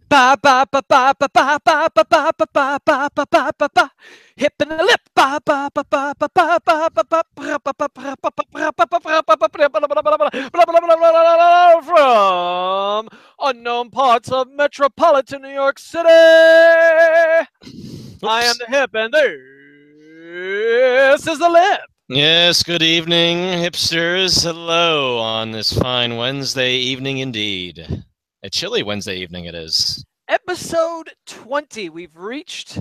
Ba ba ba ba ba ba ba ba ba ba ba ba ba ba ba ba. Hip and the lip. Ba ba ba ba ba ba ba ba ba. From unknown parts of metropolitan New York City, I am Oops. the hip, and this is the lip. Yes, good evening, hipsters. Hello on this fine Wednesday evening indeed. A chilly Wednesday evening it is. Episode 20. We've reached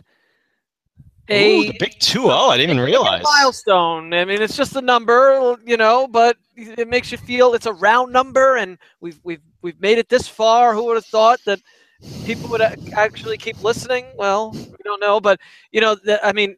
Ooh, the big 2-0. I didn't even realize. milestone. I mean, it's just a number, but it makes you feel it's a round number, and we've made it this far. Who would have thought that people would actually keep listening? Well, we don't know, but I mean,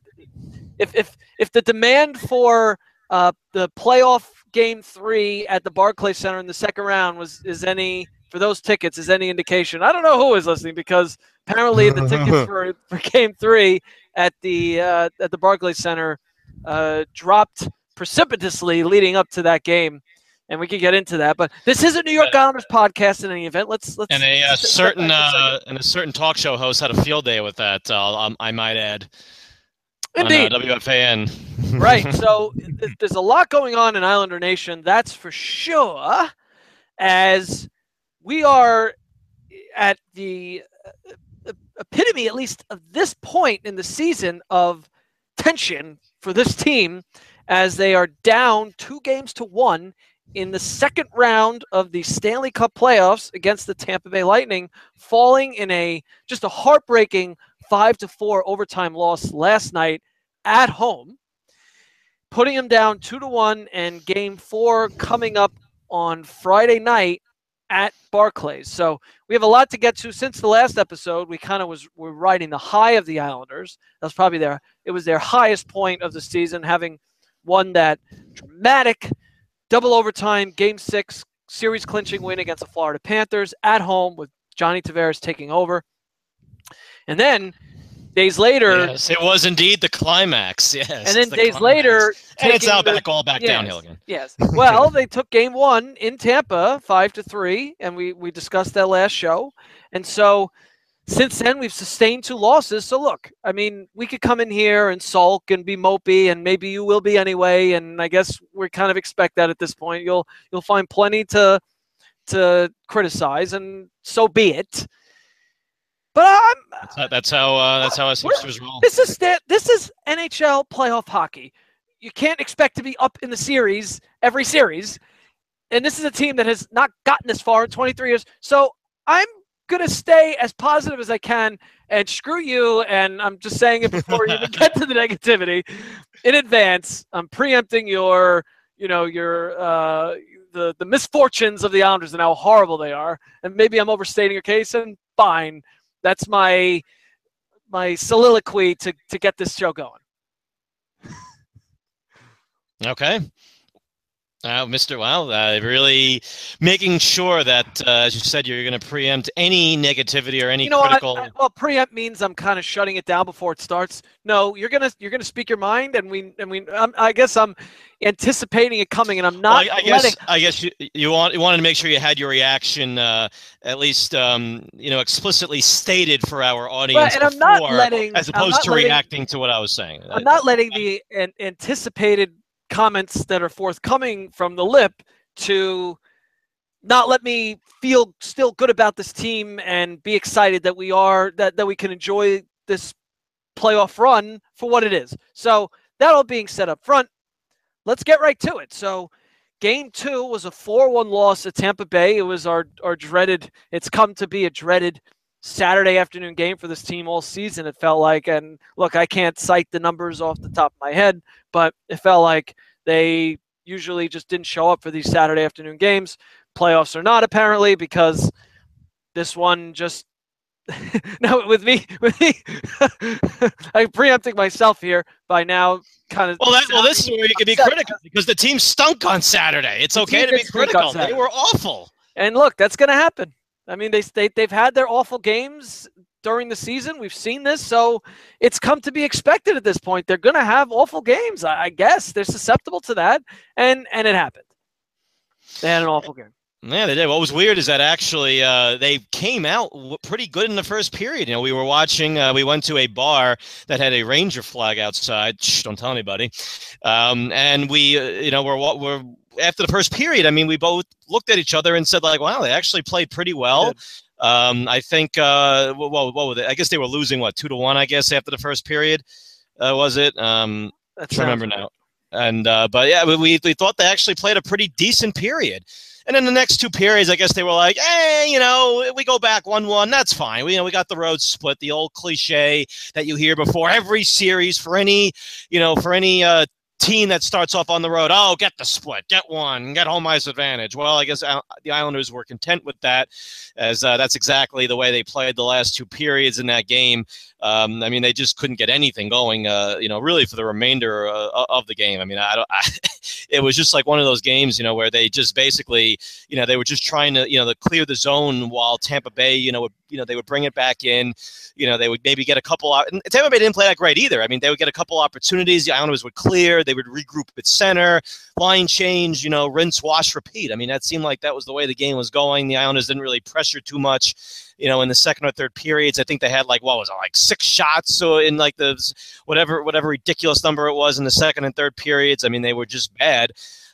if the demand for the playoff game 3 at the Barclays Center in the second round is any for those tickets is any indication, I don't know who is listening, because apparently the tickets for game 3 at the Barclays Center dropped precipitously leading up to that game, and we could get into that. But this is a New York Islanders podcast in any event. Let's And a certain talk show host had a field day with that. I might add. Indeed. On WFAN. Right. So there's a lot going on in Islander Nation, that's for sure, as we are at the epitome, at least of this point in the season, of tension for this team, as they are down 2-1 in the second round of the Stanley Cup playoffs against the Tampa Bay Lightning, falling in just a heartbreaking 5-4 overtime loss last night at home, putting them down 2-1, and game 4 coming up on Friday night at Barclays. So we have a lot to get to. Since the last episode, we kind of were riding the high of the Islanders. That's probably their highest point of the season, having won that dramatic double overtime game 6 series clinching win against the Florida Panthers at home, with Johnny Tavares taking over. And then days later, yes, it was indeed the climax. Yes, and then days later, and it's all back downhill again. Yes. Well, they took game 1 in Tampa 5-3, and we discussed that last show. And so since then, we've sustained 2 losses. So look, I mean, we could come in here and sulk and be mopey, and maybe you will be anyway. And I guess we kind of expect that at this point. You'll find plenty to criticize, and so be it. But that's how us hipsters roll. This is NHL playoff hockey. You can't expect to be up in the series every series, and this is a team that has not gotten this far in 23 years. So I'm gonna stay as positive as I can, and screw you. And I'm just saying it before you even get to the negativity in advance. I'm preempting the misfortunes of the Islanders and how horrible they are. And maybe I'm overstating your case, and fine. That's my soliloquy to get this show going. Okay. Really making sure that, as you said, you're going to preempt any negativity or any critical. Well, preempt means I'm kind of shutting it down before it starts. No, you're gonna speak your mind, and I guess I'm anticipating it coming, and I'm not. Well, I guess you wanted to make sure you had your reaction at least explicitly stated for our audience, and I'm not letting, as opposed to reacting to what I was saying. I'm not letting the anticipated comments that are forthcoming from the lip to not let me feel still good about this team and be excited that we can enjoy this playoff run for what it is. So that all being said up front, let's get right to it. So game 2 was a 4-1 loss at Tampa Bay. It was our dreaded, it's come to be a dreaded Saturday afternoon game for this team all season, it felt like. And look, I can't cite the numbers off the top of my head, but it felt like they usually just didn't show up for these Saturday afternoon games. Playoffs or not, apparently, because this one just no, with me I'm preempting myself here by now, kind of. Well, this is where you can be critical, because the team stunk on Saturday. It's okay to be critical. They were awful. And look, that's going to happen. I mean, they've had their awful games during the season. We've seen this, so it's come to be expected at this point. They're going to have awful games. I guess they're susceptible to that, and it happened. They had an awful game. Yeah, they did. What was weird is that actually they came out pretty good in the first period. We were watching. We went to a bar that had a Ranger flag outside. Shh, don't tell anybody. And we, we're after the first period. I mean, we both looked at each other and said, like, "Wow, they actually played pretty well." I think. What were they? I guess they were losing 2-1. I guess after the first period, was it? I remember now. And but yeah, we thought they actually played a pretty decent period. And in the next two periods, I guess they were like, hey, we go back 1-1. That's fine. We got the road split, the old cliche that you hear before every series for any team that starts off on the road. Oh, get the split, get one, get home ice advantage. Well, I guess the Islanders were content with that, as that's exactly the way they played the last two periods in that game. I mean, they just couldn't get anything going, really for the remainder of the game. I mean, it was just like one of those games, where they just basically, they were just trying to clear the zone while Tampa Bay, they would bring it back in. They would maybe get a couple out. And Tampa Bay didn't play that great either. I mean, they would get a couple opportunities. The Islanders would clear. They would regroup at center, line change, rinse, wash, repeat. I mean, that seemed like that was the way the game was going. The Islanders didn't really pressure too much. In the second or third periods, I think they had like 6 shots. So in like the whatever ridiculous number it was in the second and third periods. I mean, they were just bad.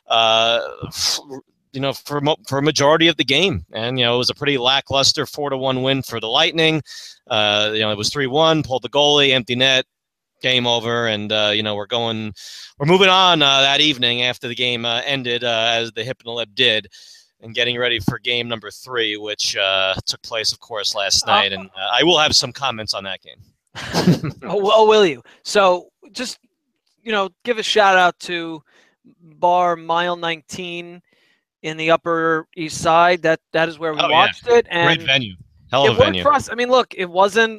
For a majority of the game. And, it was a pretty lackluster 4-1 win for the Lightning. It was 3-1, pulled the goalie, empty net, game over. And, we're moving on that evening after the game ended, as the Hip and the Lip did, and getting ready for game number 3, which took place, of course, last night. And I will have some comments on that game. Will you? So just, give a shout out to Bar Mile 19 in the Upper East Side. That is where we watched it. And great venue. Hell of a venue. For us. I mean, look, it wasn't,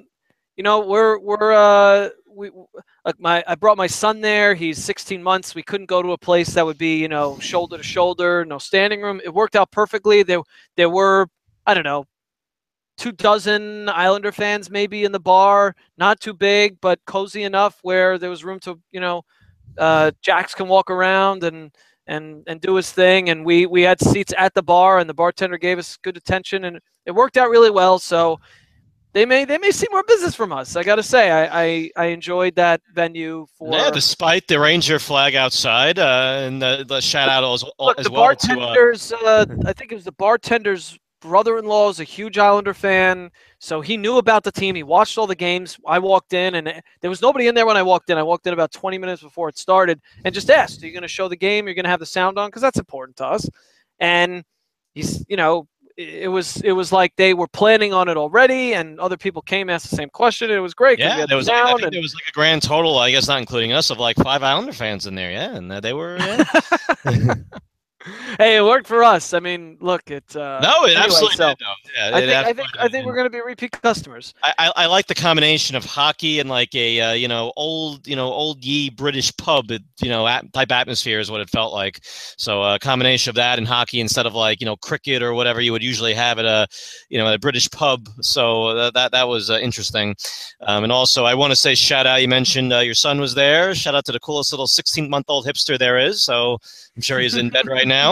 I brought my son there. He's 16 months. We couldn't go to a place that would be, shoulder to shoulder, no standing room. It worked out perfectly. There were, I don't know, 24 Islander fans maybe in the bar. Not too big, but cozy enough where there was room to, Jax can walk around and do his thing. And we had seats at the bar, and the bartender gave us good attention, and it worked out really well. So they may see more business from us. I got to say, I enjoyed that venue despite the Ranger flag outside, and the shout out as well to bartenders. I think it was the bartender's brother-in-law is a huge Islander fan, so he knew about the team. He watched all the games. I walked in, and there was nobody in there when I walked in. I walked in about 20 minutes before it started and just asked, are you going to show the game? You're going to have the sound on? Because that's important to us. And he's, it was like they were planning on it already, and other people came, asked the same question. It was great. Yeah, there was like a grand total, I guess not including us, of like 5 Islander fans in there. Yeah, and they were. Yeah. Hey, it worked for us. I mean, look, absolutely did. Yeah, I think we're going to be repeat customers. I like the combination of hockey and like a old ye British pub, type atmosphere is what it felt like. So a combination of that and hockey instead of like cricket or whatever you would usually have at a British pub. So that was interesting. And also I want to say shout out. You mentioned your son was there. Shout out to the coolest little 16-month-old hipster there is. So I'm sure he's in bed right now.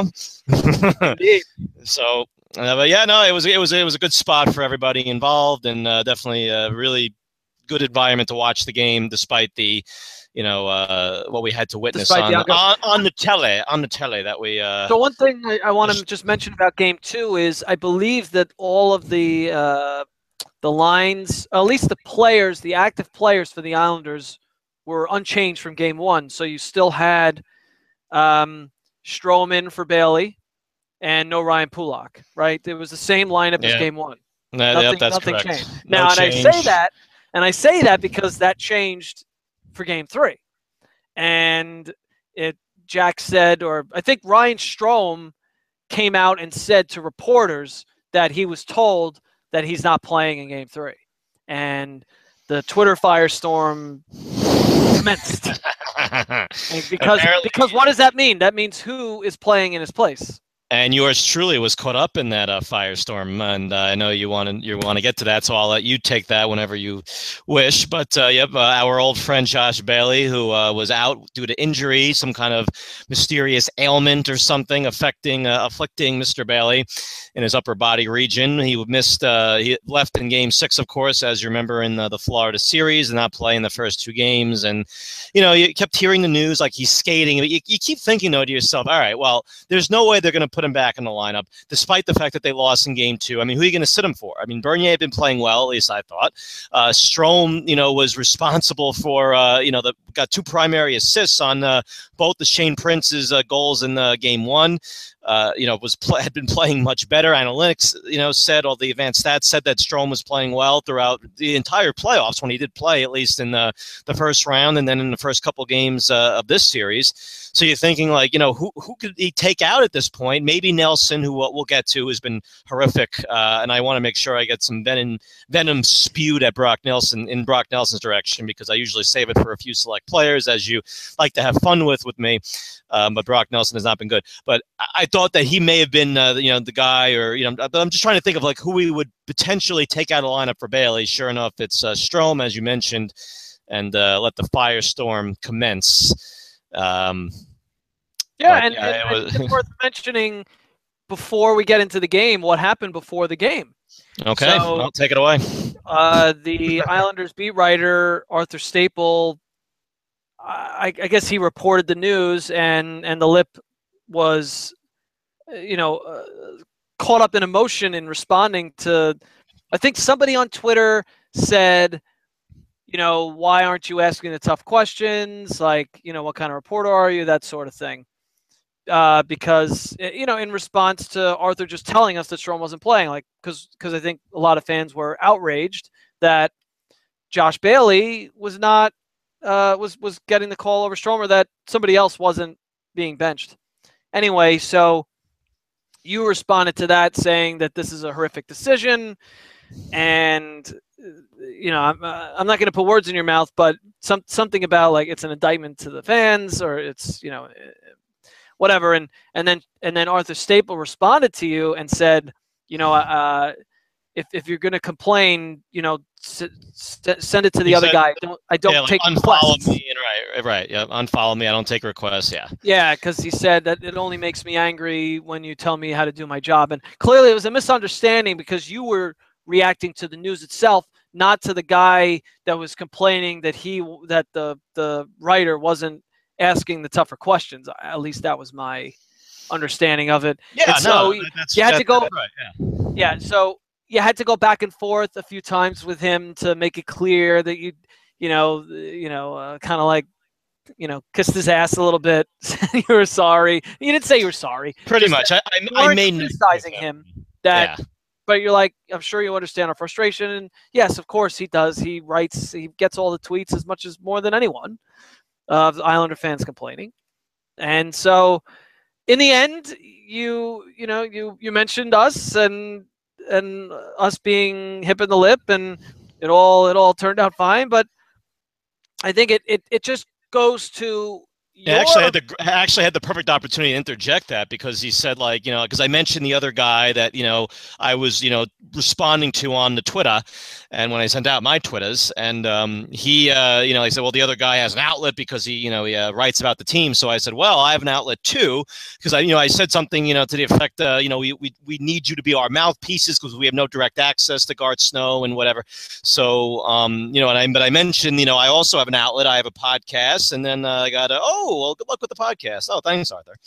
So, but yeah, no, it was a good spot for everybody involved, and definitely a really good environment to watch the game, despite the, what we had to witness on the telly that we. So one thing I want to just mention about Game 2 is I believe that all of the lines, at least the active players for the Islanders, were unchanged from Game 1. So you still had. Stroman for Bailey, and no Ryan Pulock, right? It was the same lineup as Game 1. That's nothing correct. changed. Now, I say that because that changed for Game 3. And Jack said, or I think Ryan Strome came out and said to reporters that he was told that he's not playing in Game 3. And the Twitter firestorm commenced. Because what does that mean? That means who is playing in his place? And yours truly was caught up in that firestorm, and I know you want to get to that, so I'll let you take that whenever you wish. But our old friend Josh Bailey, who was out due to injury, some kind of mysterious ailment or something afflicting Mr. Bailey in his upper body region. He missed. He left in Game 6, of course, as you remember, in the Florida series, and not playing the first 2 games. And you kept hearing the news like he's skating, but you keep thinking though to yourself, all right, well, there's no way they're going to put him back in the lineup, despite the fact that they lost in Game 2. I mean, who are you going to sit him for? I mean, Bernier had been playing well, at least I thought. Strome, was responsible for got 2 primary assists on both the Shane Prince's goals in Game 1. Had been playing much better. Analytics, said, all the advanced stats said that Strome was playing well throughout the entire playoffs when he did play, at least in the first round and then in the first couple games of this series. So you're thinking who could he take out at this point? Maybe Nelson, who we'll get to, has been horrific. And I want to make sure I get some venom spewed at Brock Nelson in Brock Nelson's direction, because I usually save it for a few select players, as you like to have fun with me. But Brock Nelson has not been good. But I thought that he may have been, the guy, but I'm just trying to think of who we would potentially take out of the lineup for Bailey. Sure enough, it's Strome, as you mentioned, and let the firestorm commence. It's worth mentioning before we get into the game what happened before the game. Okay, so, I'll take it away. The Islanders beat writer Arthur Staple, I guess he reported the news, and the Lip was, caught up in emotion in responding to. I think somebody on Twitter said, why aren't you asking the tough questions? Like, what kind of reporter are you? That sort of thing. Because in response to Arthur just telling us that Strome wasn't playing, because I think a lot of fans were outraged that Josh Bailey was not. Was getting the call over Strome, or that somebody else wasn't being benched. Anyway, so you responded to that saying that this is a horrific decision, and I'm not going to put words in your mouth, but something about it's an indictment to the fans, or it's whatever. And then Arthur Staple responded to you and said, if you're going to complain, send it to the other guy. I don't take requests. Me, right. Yeah, unfollow me. I don't take requests. Yeah. Yeah, because he said that it only makes me angry when you tell me how to do my job. And clearly, it was a misunderstanding because you were reacting to the news itself, not to the guy that was complaining that the writer wasn't asking the tougher questions. At least that was my understanding of it. Yeah. And so you had to go. Right, yeah. So you had to go back and forth a few times with him to make it clear that you kind of kissed his ass a little bit. You were sorry. You didn't say you were sorry. Pretty much. I made criticizing him that, but you're like, I'm sure you understand our frustration. And yes, of course he does. He writes, he gets all the tweets more than anyone of Islander fans complaining. And so in the end, you mentioned us and us being hip in the lip, and it all turned out fine. But I think it just goes to I actually had the perfect opportunity to interject that, because he said, because I mentioned the other guy that, I was, responding to on the Twitter, and when I sent out my Twitters, and he said, well, the other guy has an outlet because he writes about the team. So I said, well, I have an outlet too, because I said something, to the effect, we need you to be our mouthpieces because we have no direct access to Garth Snow and whatever. So, but I mentioned, I also have an outlet. I have a podcast, and then I got well, good luck with the podcast. Oh, thanks, Arthur.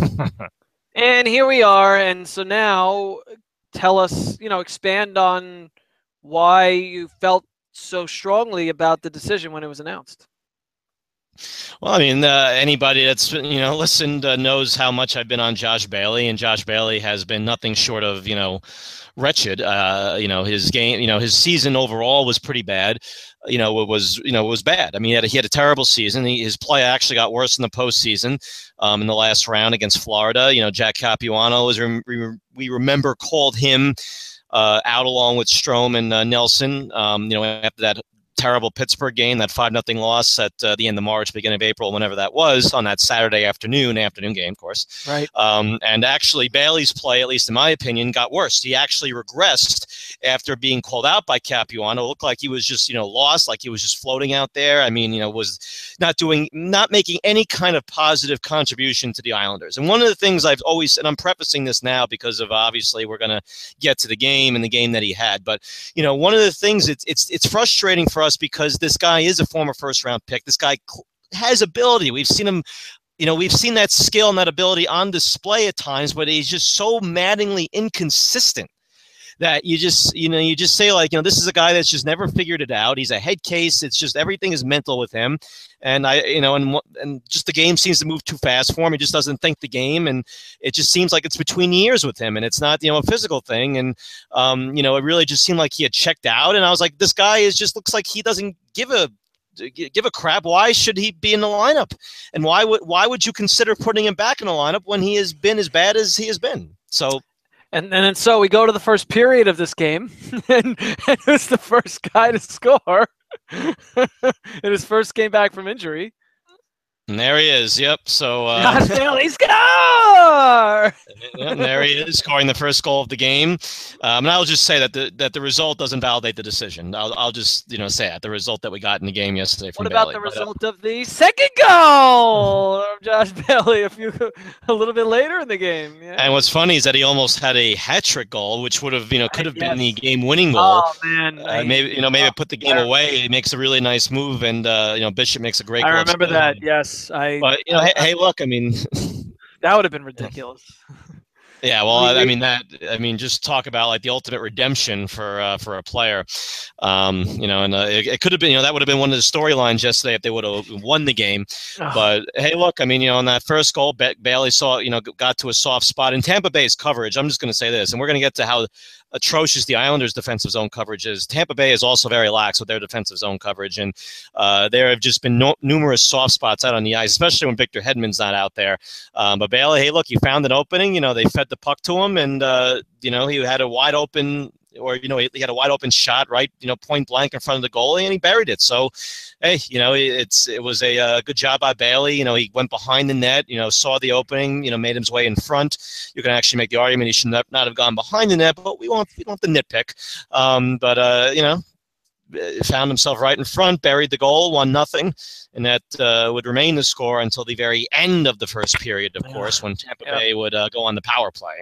And here we are. And so now tell us, expand on why you felt so strongly about the decision when it was announced. Well, I mean, anybody that's listened knows how much I've been on Josh Bailey, and Josh Bailey has been nothing short of wretched. His game, his season overall was pretty bad. It was bad. I mean, he had a terrible season. His play actually got worse in the postseason. In the last round against Florida, Jack Capuano, we remember, called him out along with Strome and Nelson. After that terrible Pittsburgh game, that 5-0 loss at the end of March, beginning of April, whenever that was, on that Saturday afternoon game, of course. Right. And actually, Bailey's play, at least in my opinion, got worse. He actually regressed after being called out by Capuano. It looked like he was just, lost, like he was just floating out there. I mean, was not making any kind of positive contribution to the Islanders. And one of the things I've always, and I'm prefacing this now because of obviously we're going to get to the game and the game that he had, but one of the things, it's frustrating for us because this guy is a former first-round pick. This guy has ability. We've seen him. We've seen that skill and that ability on display at times, but he's just so maddeningly inconsistent that you just say, like, this is a guy that's just never figured it out. He's a head case. It's just everything is mental with him. And and just the game seems to move too fast for him. He just doesn't think the game. And it just seems like it's between years with him. And it's not, a physical thing. And, it really just seemed like he had checked out. And I was like, this guy looks like he doesn't give a crap. Why should he be in the lineup? And why would you consider putting him back in the lineup when he has been as bad as he has been? So. And so we go to the first period of this game, and who's the first guy to score in his first game back from injury? And there he is. Yep. So Josh Bailey score! And there he is, scoring the first goal of the game. And I'll just say that the result doesn't validate the decision. I'll just say that the result that we got in the game yesterday from What about Bailey. The result of the second goal of Josh Bailey a little bit later in the game? Yeah. And what's funny is that he almost had a hat trick goal, which would have could have been the game winning goal. Oh man! Maybe put the game away. He makes a really nice move, and Bishop makes a great. I remember that. Yes. But hey, look, I mean, that would have been ridiculous. Yeah, well, just talk about like the ultimate redemption for a player, and it could have been, that would have been one of the storylines yesterday if they would have won the game. Oh. But hey, look, on that first goal, Bailey got to a soft spot in Tampa Bay's coverage. I'm just going to say this, and we're going to get to how atrocious the Islanders' defensive zone coverage is. Tampa Bay is also very lax with their defensive zone coverage, and there have just been numerous soft spots out on the ice, especially when Victor Hedman's not out there. But Bailey, hey, look, he found an opening. They fed the puck to him, and he had a wide open. Or he had a wide open shot, right? Point blank in front of the goalie, and he buried it. So, hey, it was a good job by Bailey. He went behind the net. Saw the opening. Made his way in front. You can actually make the argument he should not have gone behind the net, but we don't the nitpick. Found himself right in front, buried the goal, 1-0, and that would remain the score until the very end of the first period, of course, when Tampa Bay would go on the power play.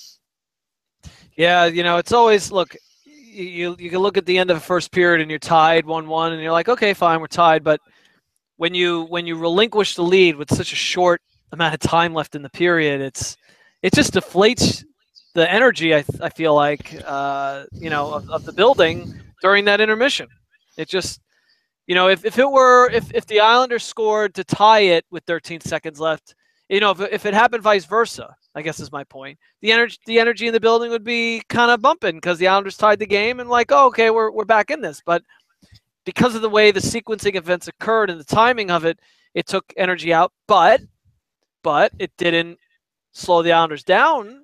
Yeah, it's always, look, you can look at the end of the first period and you're tied 1-1 and you're like, okay, fine, we're tied. But when you relinquish the lead with such a short amount of time left in the period, it just deflates the energy, I feel like, of the building during that intermission. It just, if the Islanders scored to tie it with 13 seconds left, if it happened vice versa, I guess is my point. The energy in the building would be kind of bumping because the Islanders tied the game and like, oh, okay, we're back in this. But because of the way the sequencing events occurred and the timing of it, it took energy out. But it didn't slow the Islanders down.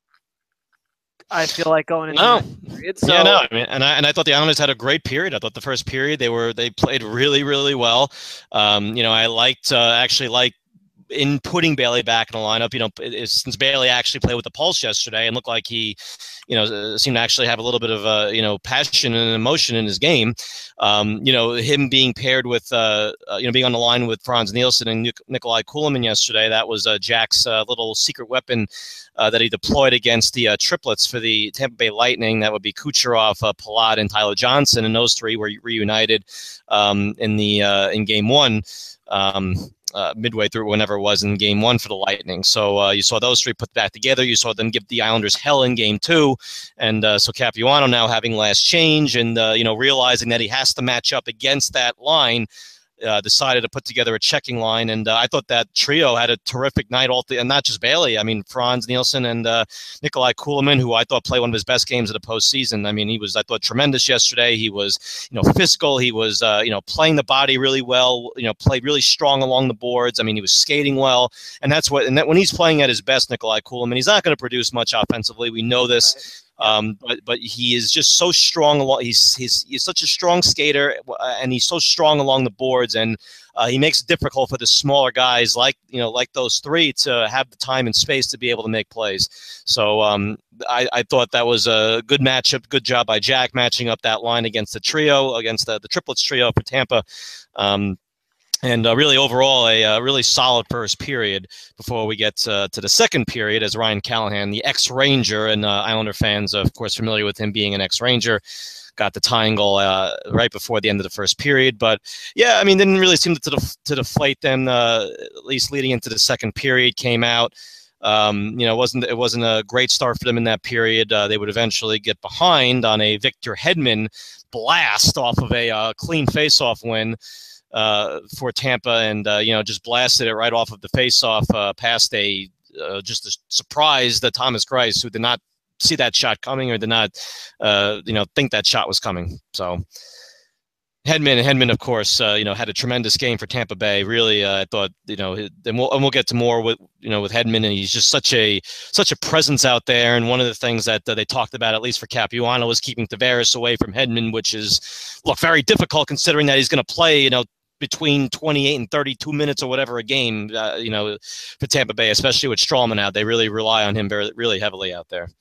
I feel like going into the period. So, yeah, no, I thought the Islanders had a great period. I thought the first period they played really, really well. I liked in putting Bailey back in the lineup, since Bailey actually played with the Pulse yesterday and looked like he, seemed to actually have a little bit of, passion and emotion in his game. Him being paired with, being on the line with Franz Nielsen and Nikolai Kulemin yesterday, that was Jack's little secret weapon that he deployed against the triplets for the Tampa Bay Lightning. That would be Kucherov, Palat, and Tyler Johnson, and those three were reunited in Game 1. Midway through, whenever it was in Game 1 for the Lightning. So you saw those three put back together. You saw them give the Islanders hell in Game 2. And so Capuano now having last change and, realizing that he has to match up against that line, decided to put together a checking line. And I thought that trio had a terrific night, and not just Bailey. Franz Nielsen and Nikolai Kulemin, who I thought played one of his best games of the postseason. He was, I thought, tremendous yesterday. He was, physical. He was, playing the body really well, played really strong along the boards. He was skating well. And when he's playing at his best, Nikolai Kulemin, he's not going to produce much offensively. We know this. But he is just so strong. He's such a strong skater, and he's so strong along the boards, and he makes it difficult for the smaller guys like those three to have the time and space to be able to make plays. So I thought that was a good matchup. Good job by Jack matching up that line against the trio, against the triplets trio for Tampa. And really, overall, a really solid first period before we get to the second period, as Ryan Callahan, the ex-Ranger, and Islander fans, of course, familiar with him being an ex-Ranger, got the tying goal right before the end of the first period. But, yeah, I mean, didn't really seem to deflate them, at least leading into the second period, came out. It wasn't a great start for them in that period. They would eventually get behind on a Victor Hedman blast off of a clean face-off win for Tampa, and just blasted it right off of the face-off past just a surprise that Thomas Greiss, who did not see that shot coming or did not think that shot was coming. So Hedman, of course, had a tremendous game for Tampa Bay. Really, I thought, and we'll get to more with Hedman, and he's just such a presence out there. And one of the things that they talked about, at least for Capuano, was keeping Tavares away from Hedman, which is very difficult considering that he's going to play, between 28 and 32 minutes or whatever a game, for Tampa Bay, especially with Stralman out. They really rely on him really heavily out there.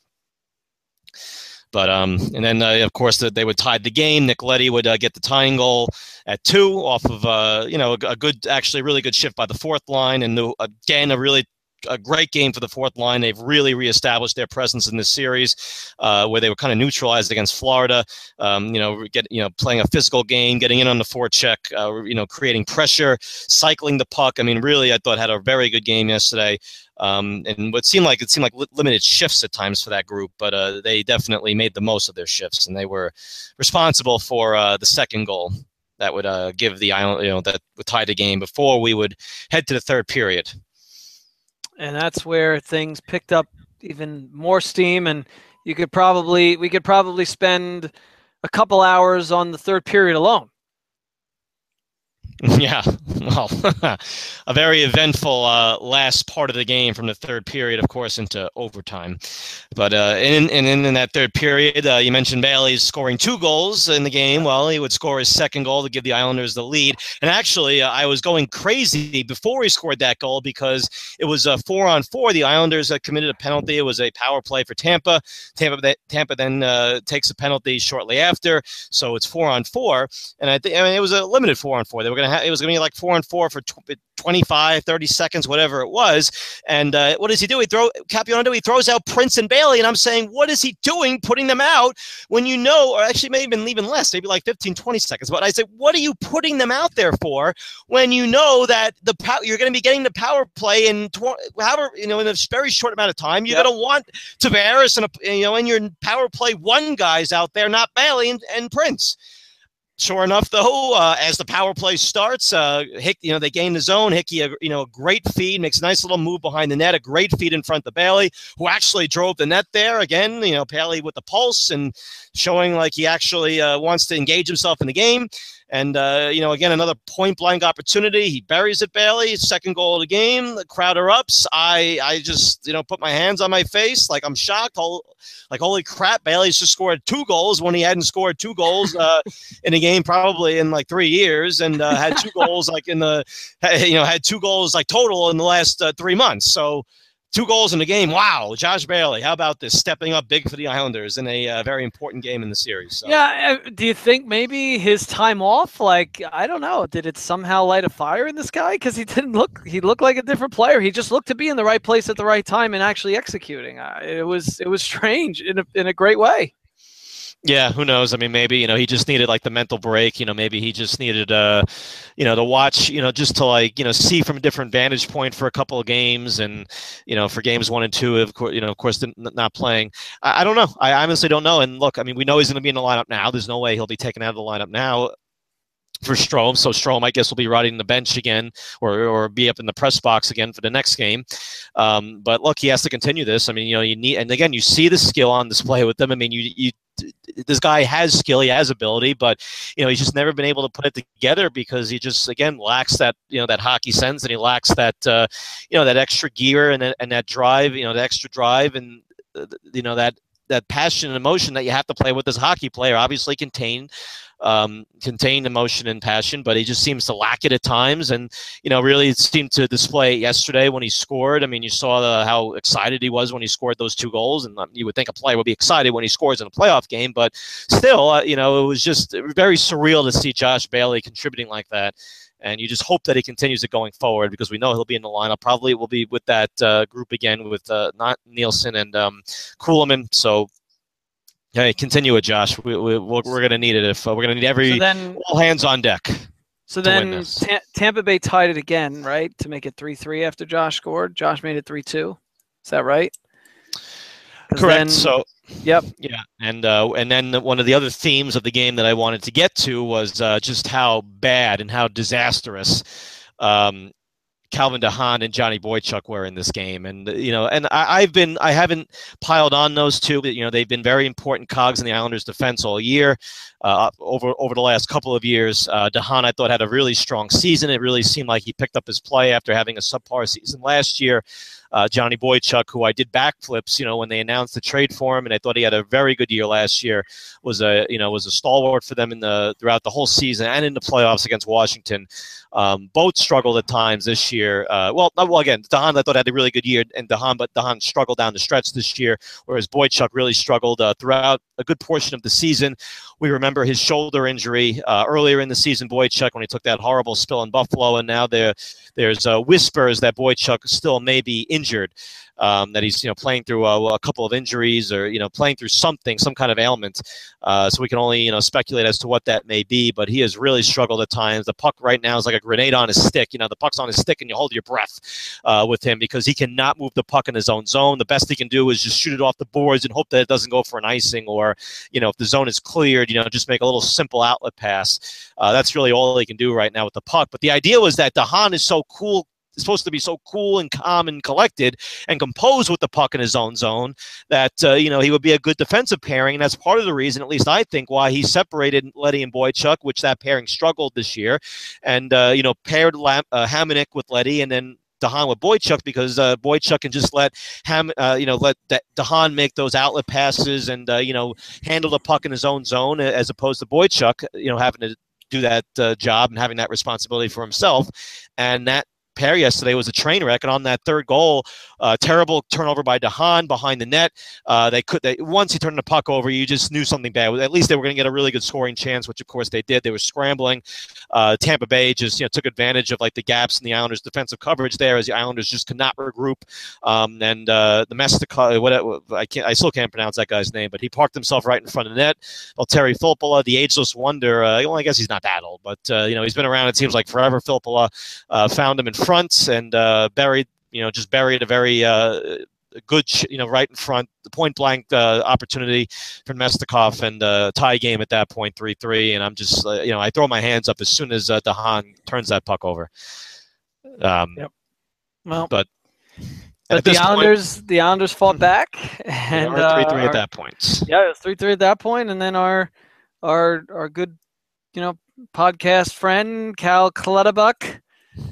But and then of course they would tie the game. Nick Leddy would get the tying goal at 2 off of a good, actually really good shift by the fourth line, and again a great game for the fourth line. They've really reestablished their presence in this series, where they were kind of neutralized against Florida. Playing a physical game, getting in on the forecheck, creating pressure, cycling the puck. I mean, really, I thought had a very good game yesterday. And it seemed like limited shifts at times for that group, but they definitely made the most of their shifts, and they were responsible for the second goal that would give the Island, that would tie the game before we would head to the third period. And that's where things picked up even more steam, and we could probably spend a couple hours on the third period alone. Yeah, well, a very eventful last part of the game from the third period, of course, into overtime. But in that third period, you mentioned Bailey's scoring 2 goals in the game. Well, he would score his second goal to give the Islanders the lead. And actually, I was going crazy before he scored that goal because it was 4-on-4. The Islanders committed a penalty. It was a power play for Tampa. Tampa then takes a penalty shortly after, so it's 4-on-4. And it was a limited 4-on-4. They were it was going to be like 4-on-4 for 25, 30 seconds, whatever it was. And what does he do? He throws out Prince and Bailey. And I'm saying, what is he doing putting them out when or actually maybe even less, maybe like 15, 20 seconds. But I said, what are you putting them out there for when you know that you're going to be getting the power play in in a very short amount of time? You're going to want Tavares and your power play 1 guys out there, not Bailey and Prince. Sure enough, though, as the power play starts, they gain the zone. Hickey, a great feed, makes a nice little move behind the net, a great feed in front of Bailey, who actually drove the net there. Again, Bailey with the pulse and showing like he actually wants to engage himself in the game. And, again, another point-blank opportunity. He buries it, Bailey. Second goal of the game. The crowd erupts. I just, put my hands on my face like I'm shocked. Like, holy crap, Bailey's just scored 2 goals when he hadn't scored 2 goals in a game probably in like 3 years, and had 2 goals like had 2 goals like total in the last 3 months. So 2 goals in the game. Wow. Josh Bailey, how about this? Stepping up big for the Islanders in a very important game in the series. So. Yeah. Do you think maybe his time off, I don't know, did it somehow light a fire in this guy? Because he looked like a different player. He just looked to be in the right place at the right time and actually executing. It was strange in a great way. Yeah, who knows? I mean, maybe, he just needed like the mental break, maybe he just needed, to watch, just to see from a different vantage point for a couple of games and, for games 1 and 2, of course, not playing. I don't know. I honestly don't know. And look, I mean, we know he's going to be in the lineup now. There's no way he'll be taken out of the lineup now for Strome. So Strome, I guess, will be riding the bench again or be up in the press box again for the next game. But look, he has to continue this. I mean, you need, and again, you see the skill on display with them. I mean, this guy has skill, he has ability, but he's just never been able to put it together because he just again lacks that that hockey sense, and he lacks that that extra gear and that drive, the extra drive, and that that passion and emotion that you have to play with as a hockey player. Obviously contained emotion and passion, but he just seems to lack it at times. And, really seemed to display it yesterday when he scored. I mean, you saw how excited he was when he scored those 2 goals. And you would think a player would be excited when he scores in a playoff game. But still, it was just very surreal to see Josh Bailey contributing like that. And you just hope that he continues it going forward, because we know he'll be in the lineup. Probably will be with that group again with not Nielsen and Kuhlman. So, hey, continue it, Josh. We're going to need it. If we're going to need all hands on deck. So then Tampa Bay tied it again, right, to make it 3-3 after Josh scored. Josh made it 3-2. Is that right? Correct. So. Yep. Yeah, and then one of the other themes of the game that I wanted to get to was just how bad and how disastrous Calvin DeHaan and Johnny Boychuk were in this game. And I haven't piled on those two, but they've been very important cogs in the Islanders' defense all year. Over the last couple of years, DeHaan, I thought, had a really strong season. It really seemed like he picked up his play after having a subpar season last year. Johnny Boychuk, who I did backflips, when they announced the trade for him, and I thought he had a very good year last year, was a stalwart for them throughout the whole season and in the playoffs against Washington. Both struggled at times this year. Again, DeHaan I thought had a really good year, and DeHaan struggled down the stretch this year, whereas Boychuk really struggled throughout a good portion of the season. We remember his shoulder injury earlier in the season, Boychuk, when he took that horrible spill in Buffalo, and now there's whispers that Boychuk still may be injured, that he's playing through a couple of injuries, or playing through some kind of ailment. So we can only speculate as to what that may be, but he has really struggled at times. The puck right now is like a grenade on his stick. The puck's on his stick, and you hold your breath with him, because he cannot move the puck in his own zone. The best he can do is just shoot it off the boards and hope that it doesn't go for an icing, or if the zone is cleared, just make a little simple outlet pass. That's really all he can do right now with the puck. But the idea was that DeHaan is supposed to be so cool and calm and collected and composed with the puck in his own zone that he would be a good defensive pairing. And that's part of the reason, at least I think, why he separated Leddy and Boychuk, which that pairing struggled this year, and paired Hamonic with Leddy, and then DeHaan with Boychuk, because Boychuk can just let DeHaan make those outlet passes and handle the puck in his own zone, as opposed to Boychuk having to do that job and having that responsibility for himself. And that pair yesterday was a train wreck, and on that third goal, terrible turnover by DeHaan behind the net. Once he turned the puck over, you just knew something bad. At least they were going to get a really good scoring chance, which of course they did. They were scrambling. Tampa Bay just took advantage of the gaps in the Islanders' defensive coverage there, as the Islanders just could not regroup. And the Mestikov, I still can't pronounce that guy's name, but he parked himself right in front of the net. Valtteri Filppula, the ageless wonder. I guess he's not that old, but he's been around, it seems like, forever. Filppula found him in front and buried a very good, right in front, the point blank opportunity for Mestikov, and tie game at that point, 3-3. And I'm just, I throw my hands up as soon as DeHaan turns that puck over. Yep. Well, but the Islanders fought back, and 3-3 at that point. Yeah, it was 3-3 at that point, and then our good, podcast friend Cal Clutterbuck.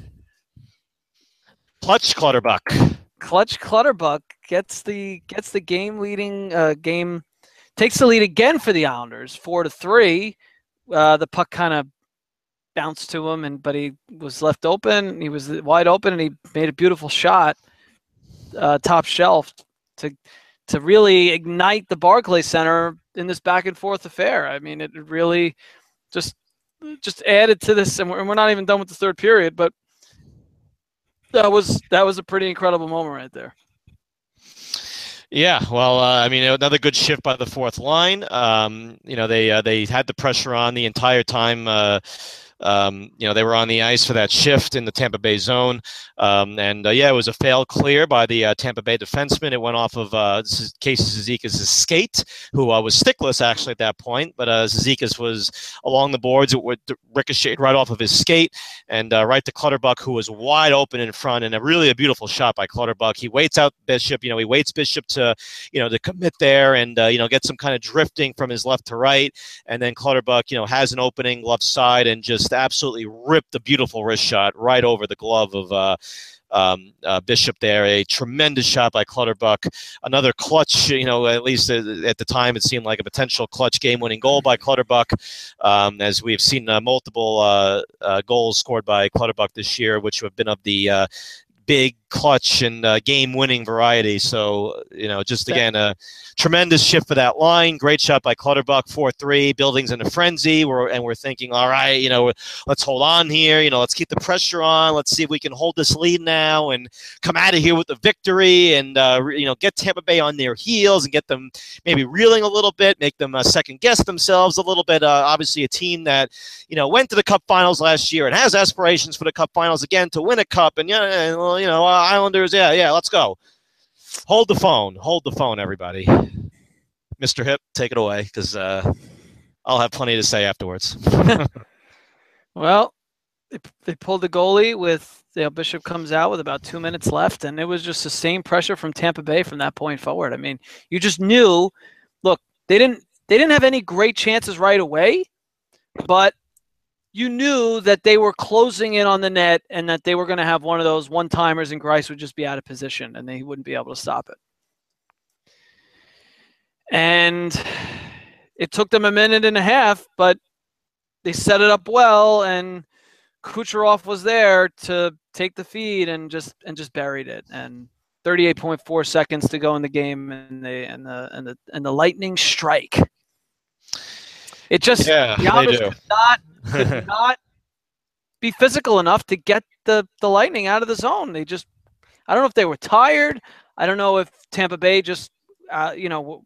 Clutch Clutterbuck gets the game takes the lead again for the Islanders, 4-3. The puck kind of bounced to him, but he was left open. He was wide open, and he made a beautiful shot, top shelf, to really ignite the Barclays Center in this back and forth affair. I mean, it really just added to this, and we're not even done with the third period, but that was a pretty incredible moment right there. Yeah, well, another good shift by the fourth line. They had the pressure on the entire time. They were on the ice for that shift in the Tampa Bay zone. It was a fail clear by the Tampa Bay defenseman. It went off of Casey Cizikas' skate, who was stickless actually at that point, but Cizikas was along the boards. It would ricochet right off of his skate and right to Clutterbuck, who was wide open in front, and a beautiful shot by Clutterbuck. He waits out Bishop. He waits Bishop to commit there and get some kind of drifting from his left to right, and then Clutterbuck has an opening left side and just absolutely ripped a beautiful wrist shot right over the glove of Bishop there. A tremendous shot by Clutterbuck. Another clutch, at least at the time, it seemed like a potential clutch game-winning goal by Clutterbuck, as we've seen multiple goals scored by Clutterbuck this year, which have been of the big clutch and game-winning variety. So, just again, a tremendous shift for that line. Great shot by Clutterbuck, 4-3. Building's in a frenzy. We're thinking, all right, let's hold on here. Let's keep the pressure on. Let's see if we can hold this lead now and come out of here with the victory and, get Tampa Bay on their heels and get them maybe reeling a little bit, make them second-guess themselves a little bit. Obviously, a team that, went to the Cup Finals last year and has aspirations for the Cup Finals again to win a Cup. And, Islanders, yeah, let's go. Hold the phone, everybody. Mr. Hip, take it away, because I'll have plenty to say afterwards. Well, they pulled the goalie with Bishop comes out with about 2 minutes left, and it was just the same pressure from Tampa Bay from that point forward. I mean, you just knew. Look, they didn't have any great chances right away, but you knew that they were closing in on the net and that they were going to have one of those one-timers and Greiss would just be out of position and they wouldn't be able to stop it. And it took them a minute and a half, but they set it up well, and Kucherov was there to take the feed and just buried it. And 38.4 seconds to go in the game, and the Lightning strike. It just could not be physical enough to get the Lightning out of the zone. I don't know if they were tired. I don't know if Tampa Bay just out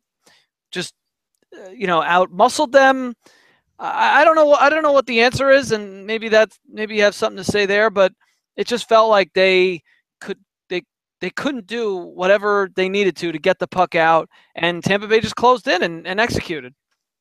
muscled them. I don't know. I don't know what the answer is, and maybe you have something to say there. But it just felt like they couldn't do whatever they needed to get the puck out, and Tampa Bay just closed in and executed.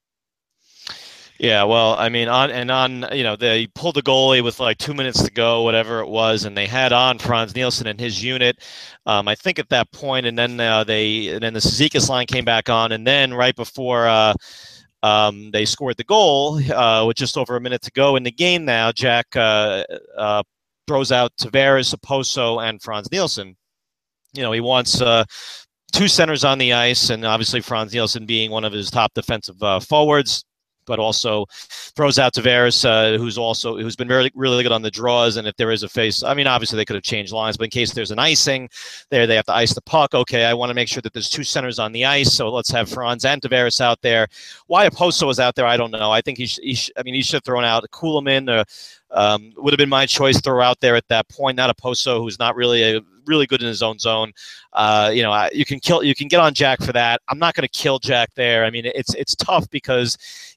Yeah, well, I mean, they pulled the goalie with like 2 minutes to go, whatever it was, and they had on Frans Nielsen and his unit. I think at that point, and then the Cizikas line came back on, and then right before they scored the goal with just over a minute to go in the game. Now Jack throws out Tavares, Oposo, and Frans Nielsen. He wants two centers on the ice, and obviously Frans Nielsen being one of his top defensive forwards, but also throws out Tavares, who's been really, really good on the draws. And if there is a face, I mean, obviously they could have changed lines, but in case there's an icing there, they have to ice the puck. Okay, I want to make sure that there's two centers on the ice, so let's have Frans and Tavares out there. Why Oposo was out there, I don't know. I think he should have thrown out Kuhlman. Would have been my choice. Throw out there at that point, not Oposo, who's not really good in his own zone. You can get on Jack for that. I'm not going to kill Jack there. I mean, it's tough because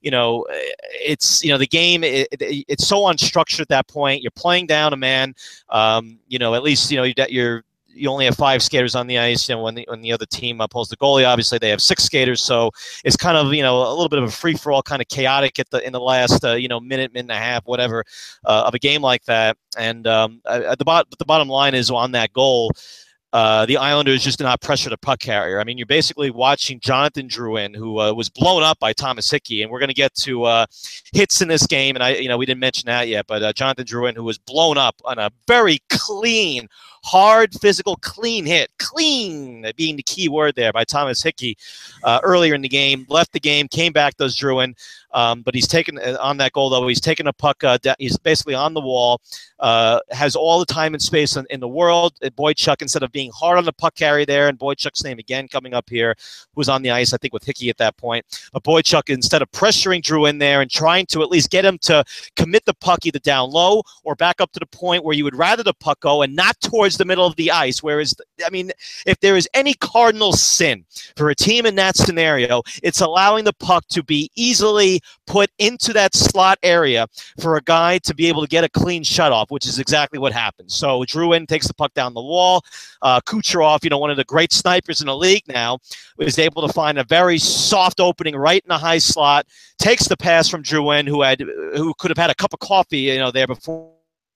the game it's so unstructured at that point. You're playing down a man. At least you only have 5 skaters on the ice. When the other team pulls the goalie, obviously they have 6 skaters. So it's kind of a little bit of a free for all, kind of chaotic in the last minute and a half, whatever, of a game like that. And the bottom line is on that goal. The Islanders just did not pressure the puck carrier. I mean, you're basically watching Jonathan Drouin, who was blown up by Thomas Hickey, and we're going to get to hits in this game, and we didn't mention that yet, but Jonathan Drouin, who was blown up on a very clean, hard, physical, clean hit, clean being the key word there, by Thomas Hickey earlier in the game, left the game, came back, does Drouin. But he's taken on that goal, though. He's taken a puck. He's basically on the wall, has all the time and space in the world. And Boychuk, instead of being hard on the puck carrier there, and Boychuk's name again coming up here, who's on the ice, I think, with Hickey at that point. But Boychuk, instead of pressuring Drouin there and trying to at least get him to commit the puck either down low or back up to the point where you would rather the puck go and not towards the middle of the ice. Whereas, I mean, if there is any cardinal sin for a team in that scenario, it's allowing the puck to be easily put into that slot area for a guy to be able to get a clean shutoff, which is exactly what happened. So Drouin takes the puck down the wall. Kucherov, one of the great snipers in the league now, is able to find a very soft opening right in the high slot, takes the pass from Drouin, who could have had a cup of coffee, there before.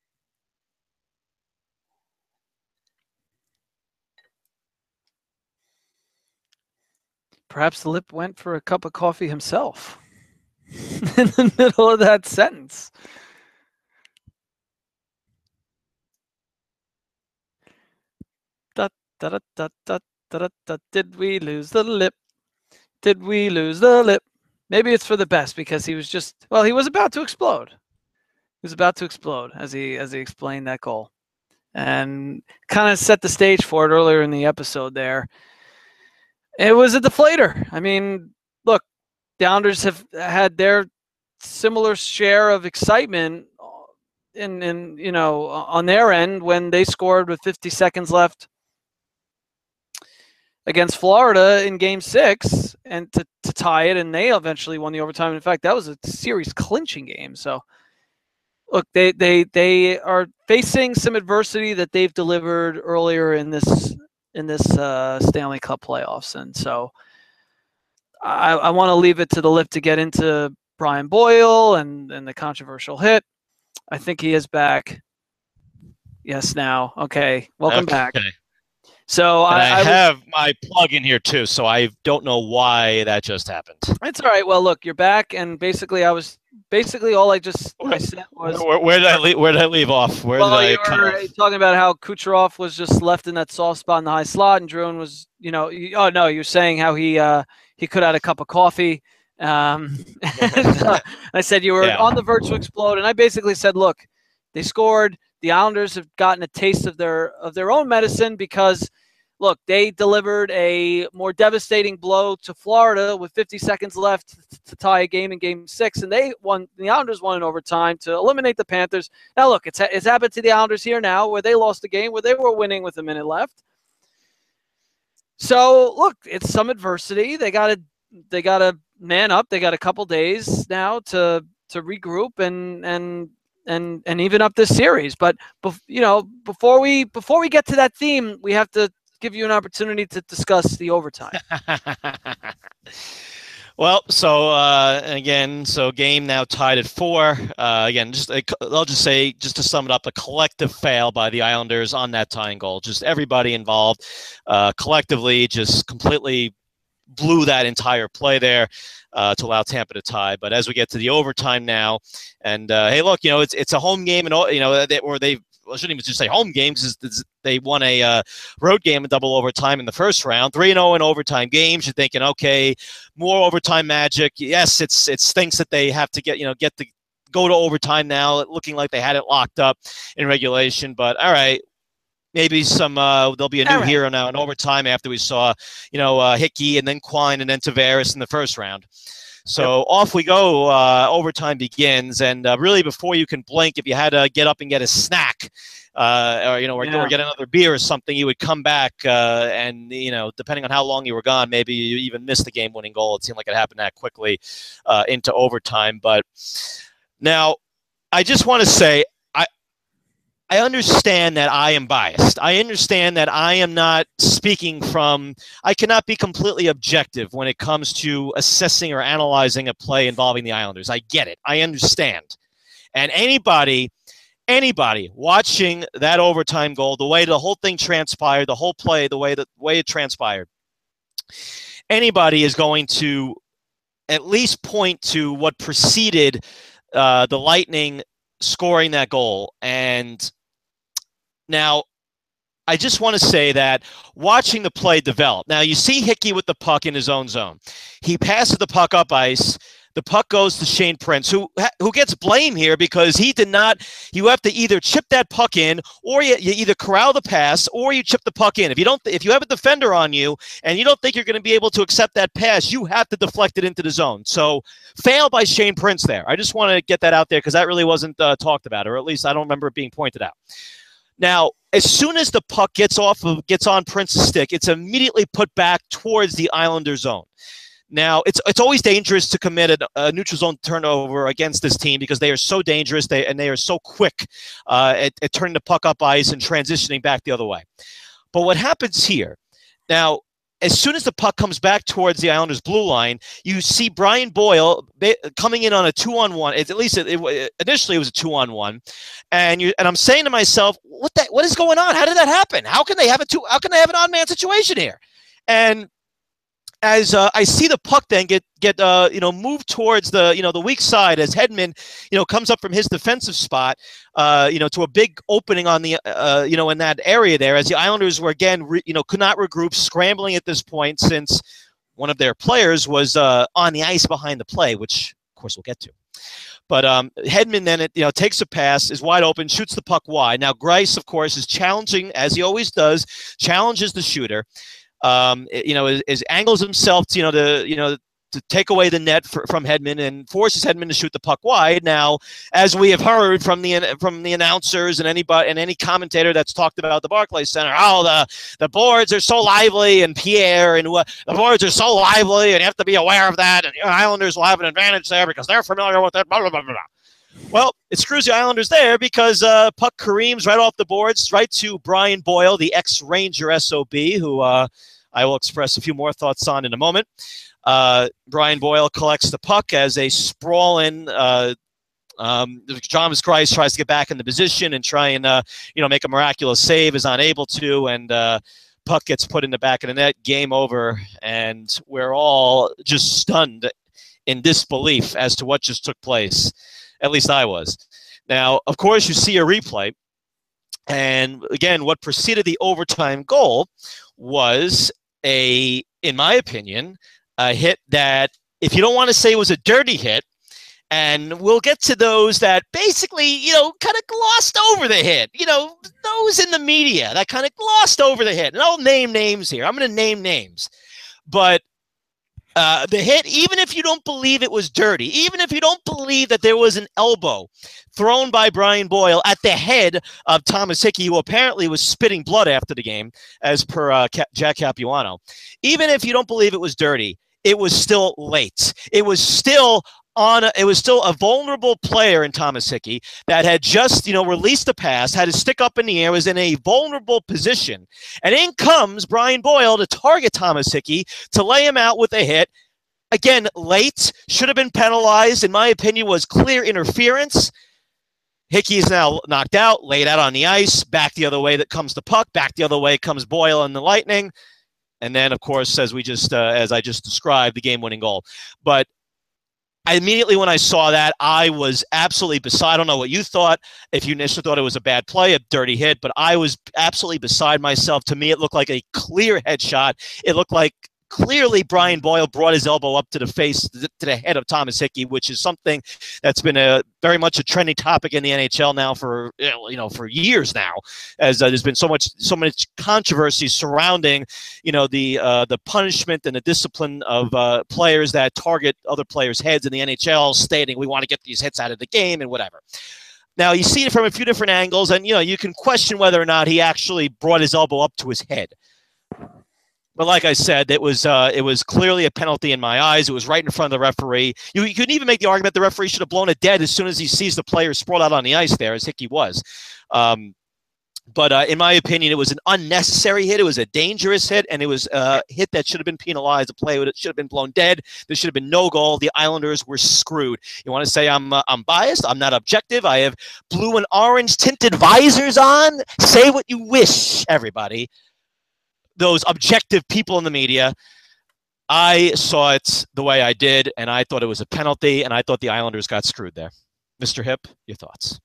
Perhaps the Lip went for a cup of coffee himself in the middle of that sentence. Did we lose the lip? Did we lose the lip? Maybe it's for the best because he was he was about to explode. He was about to explode as he explained that goal, and kind of set the stage for it earlier in the episode there. It was a deflator. I mean, look, the Islanders have had their similar share of excitement in on their end when they scored with 50 seconds left against Florida in Game 6 and to tie it, and they eventually won the overtime. In fact, that was a series clinching game. So, look, they are facing some adversity that they've delivered earlier in this Stanley Cup playoffs, and so I want to leave it to the Lift to get into Brian Boyle and the controversial hit. I think he is back. Yes, now. Okay, welcome back. So I have my plug in here too, so I don't know why that just happened. It's all right. Well, look, you're back, and basically all I said was where did I leave off? You were talking about how Kucherov was just left in that soft spot in the high slot, and Drouin was, you're saying how he could have had a cup of coffee. I said you were on the verge to explode, and I basically said, look, they scored. The Islanders have gotten a taste of their own medicine because, look, they delivered a more devastating blow to Florida with 50 seconds left to tie a game in Game 6, and the Islanders won in overtime to eliminate the Panthers. Now, look, it's happened to the Islanders here now where they lost a game where they were winning with a minute left. So, look, it's some adversity. They got to man up. They got a couple days now to regroup and even up this series. But before we get to that theme, we have to give you an opportunity to discuss the overtime. Well, so game now tied at 4. Again, I'll just say, just to sum it up, a collective fail by the Islanders on that tying goal. Just everybody involved collectively just completely blew that entire play there to allow Tampa to tie. But as we get to the overtime now, and hey, look, it's a home game, and I shouldn't even just say home game because they won a road game in double overtime in the first round, 3-0 in overtime games. You're thinking, okay, more overtime magic. Yes, it's things that they have to get to go to overtime now, looking like they had it locked up in regulation. But all right. Maybe there'll be a new hero now in overtime after we saw, Hickey and then Quine and then Tavares in the first round. So Off we go. Overtime begins, and really before you can blink, if you had to get up and get a snack, or get another beer or something, you would come back, and depending on how long you were gone, maybe you even missed the game-winning goal. It seemed like it happened that quickly into overtime. But now, I just want to say, I understand that I am biased. I understand that I am not speaking I cannot be completely objective when it comes to assessing or analyzing a play involving the Islanders. I get it. I understand. And anybody watching that overtime goal, the way the whole thing transpired, the whole play, the way it transpired, anybody is going to at least point to what preceded the Lightning scoring that goal. And now, I just want to say that watching the play develop. Now, you see Hickey with the puck in his own zone. He passes the puck up ice. The puck goes to Shane Prince, who gets blame here because he did not. You have to either chip that puck in, or you either corral the pass, or you chip the puck in. If you have a defender on you and you don't think you're going to be able to accept that pass, you have to deflect it into the zone. So, fail by Shane Prince there. I just want to get that out there because that really wasn't talked about, or at least I don't remember it being pointed out. Now, as soon as the puck gets on Prince's stick, it's immediately put back towards the Islander zone. Now, it's always dangerous to commit a neutral zone turnover against this team because they are so dangerous and they are so quick at turning the puck up ice and transitioning back the other way. But what happens here, now, as soon as the puck comes back towards the Islanders' blue line, you see Brian Boyle coming in on a 2-on-1. At least initially it was a 2-on-1, and I'm saying to myself, what is going on? How did that happen? How can they have an on-man situation here? And as I see the puck then get move towards the weak side as Hedman comes up from his defensive spot to a big opening on the in that area there, as the Islanders were again could not regroup, scrambling at this point since one of their players was on the ice behind the play, which of course we'll get to. But Hedman then takes a pass, is wide open, shoots the puck wide. Now Greiss, of course, is challenging, as he always does, challenges the shooter. Is angles himself to take away the net from Hedman and forces Hedman to shoot the puck wide. Now, as we have heard from the announcers and any commentator that's talked about the Barclays Center, the boards are so lively, and Pierre and the boards are so lively, and you have to be aware of that, and Islanders will have an advantage there because they're familiar with it. Blah blah blah blah. Well, it screws the Islanders there because puck careens right off the boards, right to Brian Boyle, the ex-Ranger SOB, who I will express a few more thoughts on in a moment. Brian Boyle collects the puck as a sprawl-in. Thomas Greiss tries to get back in the position and try and make a miraculous save, is unable to, and puck gets put in the back of the net. Game over, and we're all just stunned in disbelief as to what just took place. At least I was. Now, of course, you see a replay. And again, what preceded the overtime goal was in my opinion, a hit that, if you don't want to say it was a dirty hit, and we'll get to those that basically, kind of glossed over the hit. Those in the media that kind of glossed over the hit. And I'll name names here. I'm going to name names. But the hit, even if you don't believe it was dirty, even if you don't believe that there was an elbow thrown by Brian Boyle at the head of Thomas Hickey, who apparently was spitting blood after the game, as per Jack Capuano, even if you don't believe it was dirty, it was still late. It was still a vulnerable player in Thomas Hickey that had just, released a pass, had his stick up in the air, was in a vulnerable position. And in comes Brian Boyle to target Thomas Hickey, to lay him out with a hit. Again, late, should have been penalized, in my opinion, was clear interference. Hickey is now knocked out, laid out on the ice, back the other way that comes the puck, back the other way comes Boyle and the Lightning. And then, of course, as I just described, the game-winning goal. But immediately when I saw that, I was absolutely beside. I don't know what you thought, if you initially thought it was a bad play, a dirty hit, but I was absolutely beside myself. To me, it looked like a clear headshot. It looked like clearly Brian Boyle brought his elbow up to the face, to the head of Thomas Hickey, which is something that's been very much a trending topic in the NHL now for years now, as there's been so much controversy surrounding the punishment and the discipline of players that target other players' heads in the NHL, stating we want to get these hits out of the game and whatever. Now, you see it from a few different angles, and you can question whether or not he actually brought his elbow up to his head. But like I said, it was clearly a penalty in my eyes. It was right in front of the referee. You could even make the argument the referee should have blown it dead as soon as he sees the player sprawled out on the ice there, as Hickey was. But in my opinion, it was an unnecessary hit. It was a dangerous hit, and it was a hit that should have been penalized. A play that should have been blown dead. There should have been no goal. The Islanders were screwed. You want to say I'm biased? I'm not objective. I have blue and orange tinted visors on. Say what you wish, everybody. Those objective people in the media, I saw it the way I did, and I thought it was a penalty, and I thought the Islanders got screwed there. Mr. Hip, your thoughts?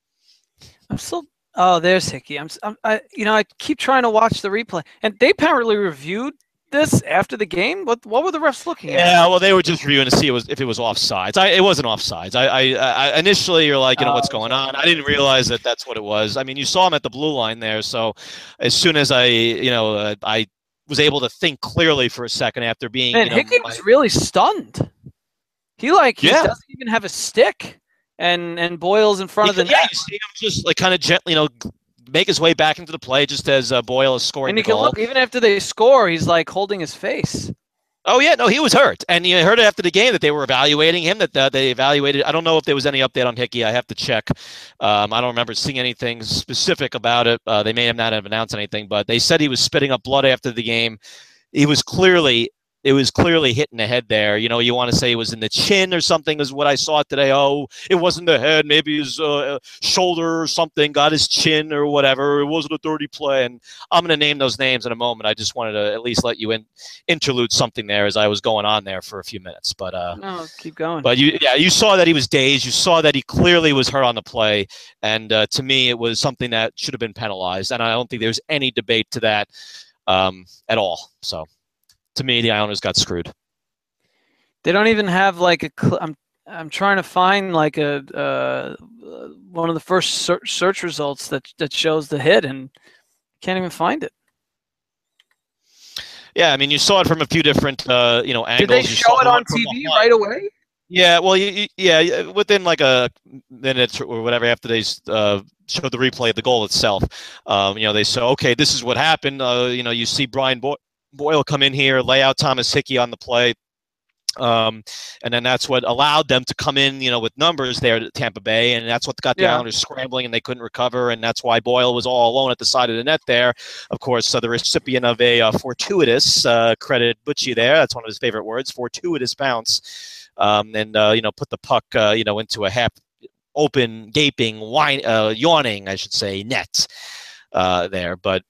There's Hickey. I keep trying to watch the replay, and they apparently reviewed this after the game. What were the refs looking at? Yeah, well, they were just reviewing to see if it was offsides. It wasn't offsides. I initially, you're like, what's going on? I didn't realize that that's what it was. I mean, you saw him at the blue line there, so as soon as I was able to think clearly for a second after being. Man, Hickey was really stunned. He doesn't even have a stick, and Boyle's in front of the net. Yeah, you see him just kind of gently, make his way back into the play just as Boyle is scoring. And you the goal. can look, even after they score, he's holding his face. Oh yeah, no, he was hurt, and you heard it after the game that they were evaluating him. That they evaluated. I don't know if there was any update on Hickey. I have to check. I don't remember seeing anything specific about it. They may have not have announced anything, but they said he was spitting up blood after the game. He was clearly it was clearly hitting the head there. You know, you want to say it was in the chin or something is what I saw today. Oh, it wasn't the head. Maybe his shoulder or something got his chin or whatever. It wasn't a dirty play. And I'm going to name those names in a moment. I just wanted to at least let you interlude something there as I was going on there for a few minutes. But no, keep going. But you saw that he was dazed. You saw that he clearly was hurt on the play. And to me, it was something that should have been penalized. And I don't think there's any debate to that at all. So. To me, the Islanders got screwed. They don't even have like I'm trying to find like a one of the first search results that shows the hit, and can't even find it. Yeah, I mean, you saw it from a few different angles. Did they show it on TV right away? Yeah, well, yeah, within like a minute or whatever after they showed the replay of the goal itself. They said, okay, this is what happened. You see Brian Boyle come in here, lay out Thomas Hickey on the play. And then that's what allowed them to come in, with numbers there at Tampa Bay. And that's what got the Islanders scrambling and they couldn't recover. And that's why Boyle was all alone at the side of the net there. Of course, the recipient of a fortuitous, credit Butchie there. That's one of his favorite words, fortuitous bounce. And put the puck, into a half open, gaping, yawning, I should say, net there. But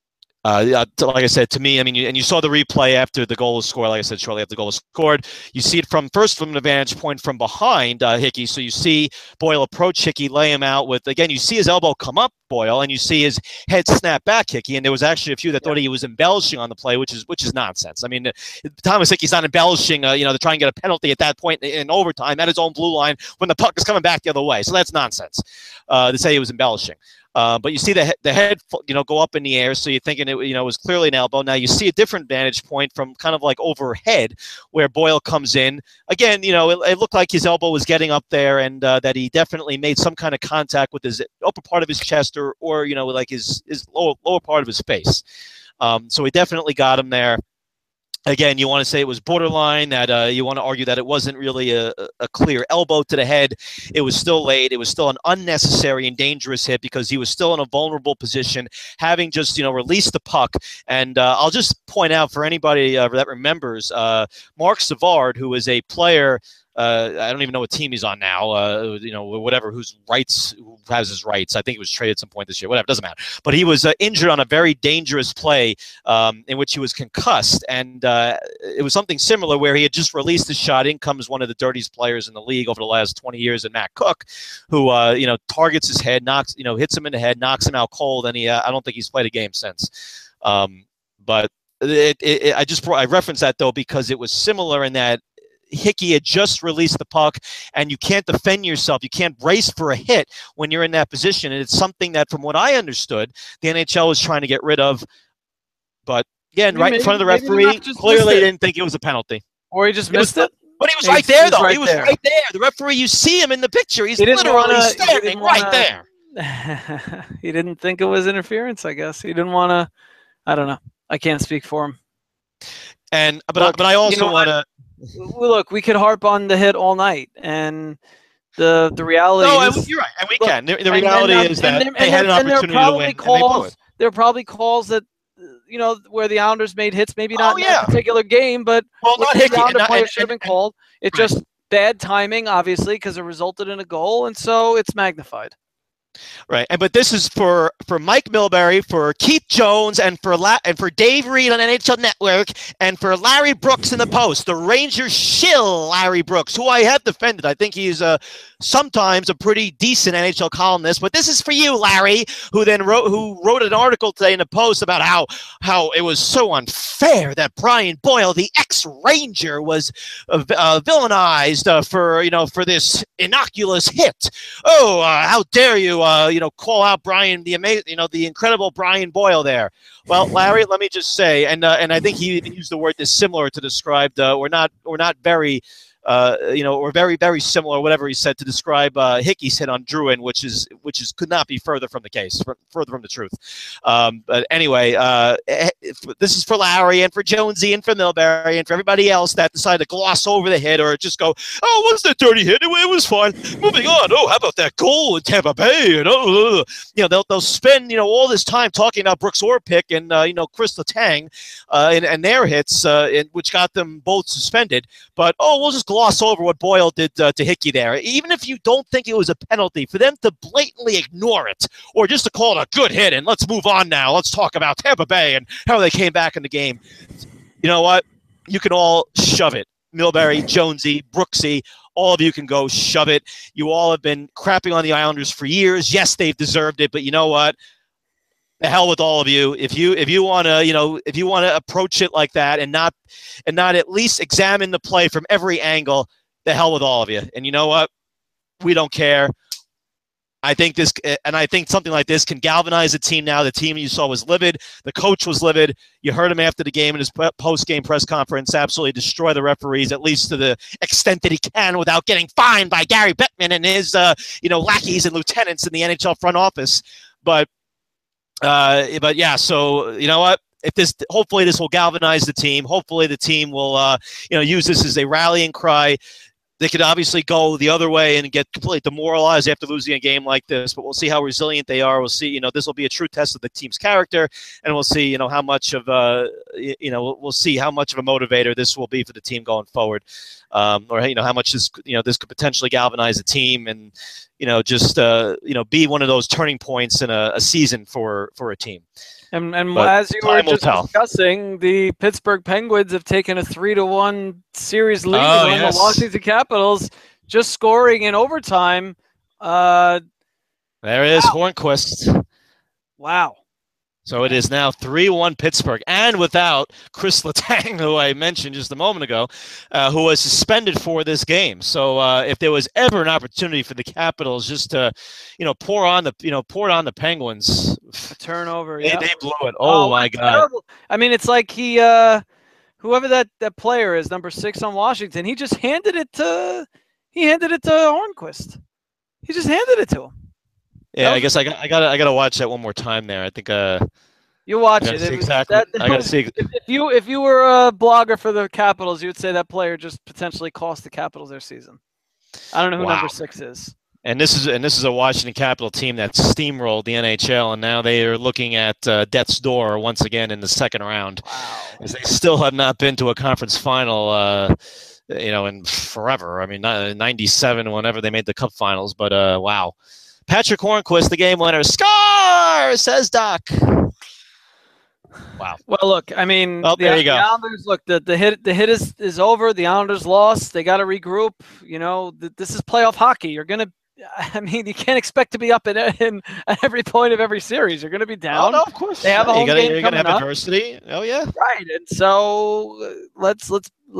like I said, to me, I mean, you saw the replay after the goal was scored. Like I said, shortly after the goal was scored, you see it from an vantage point from behind Hickey. So you see Boyle approach Hickey, lay him out with, again, you see his elbow come up, Boyle, and you see his head snap back, Hickey. And there was actually a few that thought he was embellishing on the play, which is nonsense. I mean, Thomas Hickey's not embellishing, to try and get a penalty at that point in overtime at his own blue line when the puck is coming back the other way. So that's nonsense to say he was embellishing. But you see the head, go up in the air, so you're thinking it was clearly an elbow. Now you see a different vantage point from kind of like overhead where Boyle comes in. Again, it looked like his elbow was getting up there, and that he definitely made some kind of contact with his upper part of his chest or like his lower part of his face. So he definitely got him there. Again, you want to say it was borderline, that you want to argue that it wasn't really a clear elbow to the head. It was still late. It was still an unnecessary and dangerous hit because he was still in a vulnerable position, having just, released the puck. And I'll just point out for anybody that remembers, Mark Savard, who is a player, I don't even know what team he's on now, whatever, who has his rights. I think he was traded at some point this year, whatever, doesn't matter. But he was injured on a very dangerous play in which he was concussed. And it was something similar where he had just released his shot. In comes one of the dirtiest players in the league over the last 20 years, and Matt Cook, who, targets his head, hits him in the head, knocks him out cold. And I don't think he's played a game since. But I referenced that, though, because it was similar in that Hickey had just released the puck, and you can't defend yourself. You can't brace for a hit when you're in that position. And it's something that, from what I understood, the NHL was trying to get rid of. But, again, right in front of the referee, clearly didn't think it was a penalty. Or he just missed it? But he was right there, though. He was right there. The referee, you see him in the picture. He's literally standing right there. He didn't think it was interference, I guess. He didn't want to. I don't know. I can't speak for him. But I also want to. Look, we could harp on the hit all night, and the reality is... No, you're right, and we can. The reality is that they had an opportunity to win, and they blew it. There are probably calls that, where the Islanders made hits, maybe not in that particular game, but not Hickey, the Islander player should have been called. It's just bad timing, obviously, because it resulted in a goal, and so it's magnified. Right, but this is for Mike Milbury, for Keith Jones, and for Dave Reed on NHL Network, and for Larry Brooks in the Post, the Rangers shill Larry Brooks, who I have defended. I think he's sometimes a pretty decent NHL columnist. But this is for you, Larry, who wrote an article today in the Post about how it was so unfair that Brian Boyle, the ex-Ranger, was villainized for this innocuous hit. Oh, how dare you! Call out Brian, the incredible Brian Boyle there. Well, Larry, let me just say, and I think he even used the word dissimilar to describe we're not very or very, very similar, whatever he said to describe Hickey's hit on Druin, which could not be further from the case, further from the truth. But anyway, this is for Lowry and for Jonesy and for Milbury and for everybody else that decided to gloss over the hit or just go, oh, what's that dirty hit? It was fine. Moving on. Oh, how about that goal in Tampa Bay? And they'll spend all this time talking about Brooks Orpik and Chris Letang and their hits, which got them both suspended. But we'll just gloss over what Boyle did to Hickey there. Even if you don't think it was a penalty, for them to blatantly ignore it or just to call it a good hit and let's move on now. Let's talk about Tampa Bay and how they came back in the game. You know what? You can all shove it. Milbury, Jonesy, Brooksy, all of you can go shove it. You all have been crapping on the Islanders for years. Yes, they've deserved it, but you know what? The hell with all of you. If you want to approach it like that and not at least examine the play from every angle, the hell with all of you. And you know what? We don't care. I think something like this can galvanize the team now. The team you saw was livid. The coach was livid. You heard him after the game in his post-game press conference absolutely destroy the referees, at least to the extent that he can without getting fined by Gary Bettman and his lackeys and lieutenants in the NHL front office. But yeah, so you know what? Hopefully this will galvanize the team. Hopefully the team will use this as a rallying cry. They could obviously go the other way and get completely demoralized after losing a game like this, but we'll see how resilient they are. We'll see, this will be a true test of the team's character, and we'll see, how much of we'll see how much of a motivator this will be for the team going forward, or how much this could potentially galvanize the team and be one of those turning points in a season for a team. And as you were just discussing, the Pittsburgh Penguins have taken a 3-1 series lead on the Washington Capitals, just scoring in overtime. There is Hornquist. Wow. So it is now 3-1 Pittsburgh, and without Chris Letang, who I mentioned just a moment ago, who was suspended for this game. So if there was ever an opportunity for the Capitals just to, pour it on the Penguins, a turnover, they blew it. Oh my God! Terrible. I mean, it's like whoever that player is, number 6 on Washington, he just handed it to Hornquist. He just handed it to him. Yeah, I guess I gotta watch that one more time there. I think you watch it. Exactly. I gotta see. If you were a blogger for the Capitals, you would say that player just potentially cost the Capitals their season. I don't know who number 6 is. And this is a Washington Capital team that steamrolled the NHL, and now they are looking at death's door once again in the second round. Wow. As they still have not been to a conference final. In forever. I mean, 97, whenever they made the Cup Finals. But wow. Patrick Hornquist, the game winner. Score, says Doc. Wow. Well, look, I mean, there you go. The Islanders, look, the hit is over. The Islanders lost. They got to regroup. This is playoff hockey. You can't expect to be up at every point of every series. You're going to be down. Oh, no, of course. They have a home game You're going to have up. adversity. Oh, yeah. Right, and so let's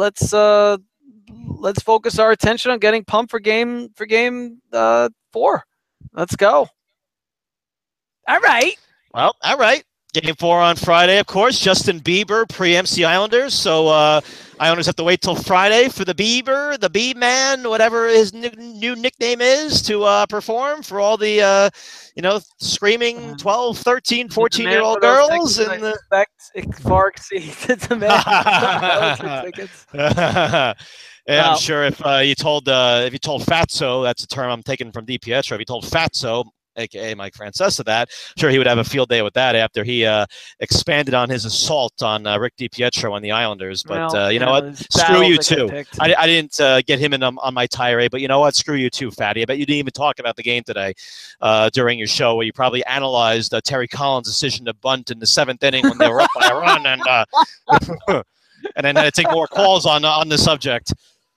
focus our attention on getting pumped for game 4. Let's go. All right. Well, all right. Game 4 on Friday, of course. Justin Bieber preempts the Islanders, so Islanders have to wait till Friday for the Bieber, the Bee-Man, whatever his new nickname is, to perform for all the, screaming 12, 13, 14-year-old girls. And it far exceeds the demand. Tickets. Yeah, I'm sure if you told Fatso, that's a term I'm taking from DiPietro, if you told Fatso, a.k.a. Mike Francesa, that, I'm sure he would have a field day with that after he expanded on his assault on Rick DiPietro and the Islanders. But you know what? Screw you too. I didn't get him in on my tirade, but you know what? Screw you too, Fatty. I bet you didn't even talk about the game today during your show, where you probably analyzed Terry Collins' decision to bunt in the 7th inning when they were up by a run, and then had to take more calls on the subject.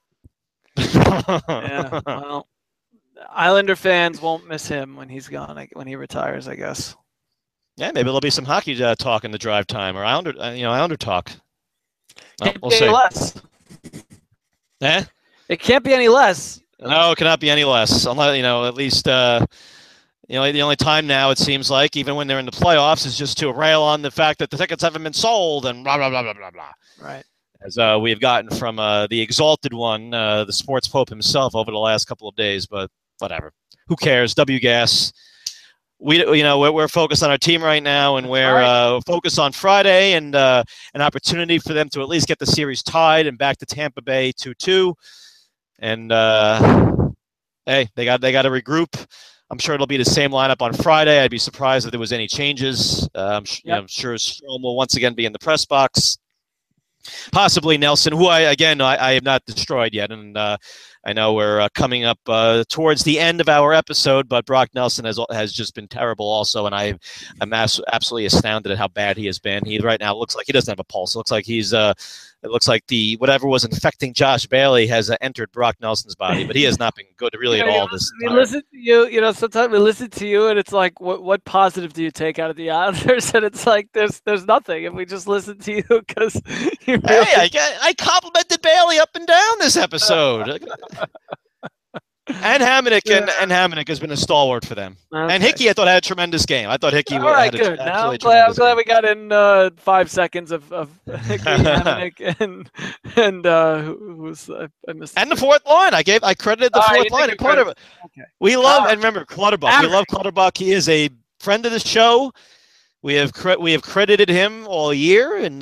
Yeah, well, Islander fans won't miss him when he's gone, when he retires, I guess. Yeah, maybe there'll be some hockey talk in the drive time, or Islander talk. Well, we'll see. Less. Eh? It can't be any less. No, it cannot be any less. Unless, at least, the only time now it seems like, even when they're in the playoffs, is just to rail on the fact that the tickets haven't been sold and blah blah blah blah blah blah. Right. as we have gotten from the exalted one, the sports pope himself, over the last couple of days. But whatever, who cares? WGAS. We're focused on our team right now, and we're focused on Friday and an opportunity for them to at least get the series tied and back to Tampa Bay 2-2. And hey, they got to regroup. I'm sure it'll be the same lineup on Friday. I'd be surprised if there was any changes. I'm sure Strome will once again be in the press box. Possibly Nelson, who I have not destroyed yet, and I know we're coming up towards the end of our episode, but Brock Nelson has just been terrible also, and I'm absolutely astounded at how bad he has been. He right now looks like he doesn't have a pulse. It looks like it looks like the whatever was infecting Josh Bailey has entered Brock Nelson's body, but he has not been good really at all this time. We listen to you, sometimes we listen to you, and it's like, what positive do you take out of the Islanders? And it's like, there's nothing if we just listen to you, because hey, I complimented Bailey up and down this episode. And Hamonic has been a stalwart for them. Okay. And Hickey, I thought, had a tremendous game. I thought Hickey had good. Now I'm glad we got in 5 seconds of Hickey, Hamonic, and who's I missed. And the fourth line. I credited the fourth line. Clutterbuck. Okay. We love and remember Clutterbuck. We love Clutterbuck. He is a friend of the show. We have credited him all year and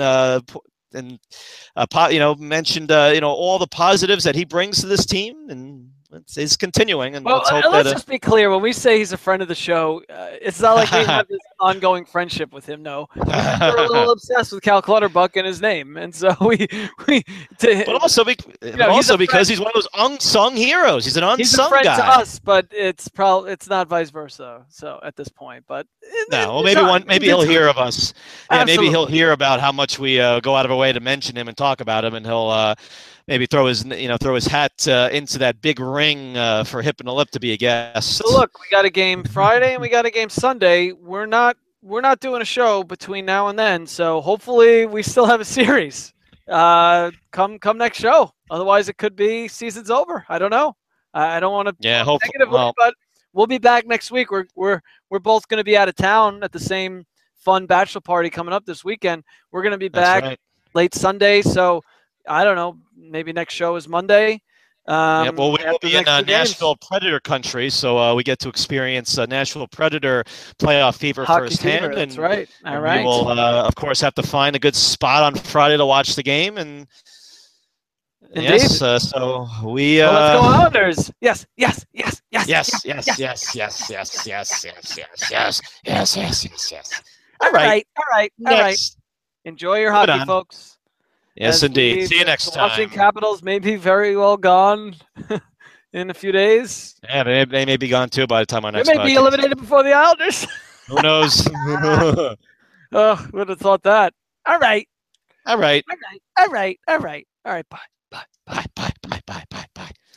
mentioned all the positives that he brings to this team, and it's continuing. And let's hope let's just be clear: when we say he's a friend of the show, it's not like we have this ongoing friendship with him. No, we're a little obsessed with Cal Clutterbuck and his name, and so but also because he's one of those unsung heroes. He's an unsung he's a friend guy to us, but it's not vice versa. So at this point, but maybe he'll hear of us. Yeah, maybe he'll hear about how much we go out of our way to mention him and talk about him, and he'll. Maybe throw his hat into that big ring for Hip and the Lip to be a guest. So look, we got a game Friday and we got a game Sunday. We're not doing a show between now and then, so hopefully we still have a series. Come next show. Otherwise, it could be season's over. I don't know. I don't want to negatively, but we'll be back next week. We're both going to be out of town at the same fun bachelor party coming up this weekend. We're going to be back late Sunday, so I don't know. Maybe next show is Monday. We will be in Nashville Predator country, so we get to experience Nashville Predator playoff fever firsthand. That's right. All right. We will, of course, have to find a good spot on Friday to watch the game. And indeed. Yes, so we. Let's go Islanders. Yes. All right. Enjoy your hockey, folks. Yes, indeed. See you next time. Washington Capitals may be very well gone in a few days. Yeah, they may be gone too by the time our next. They may be eliminated before the Islanders. Who knows? Oh, would have thought that. All right. Bye. Bye.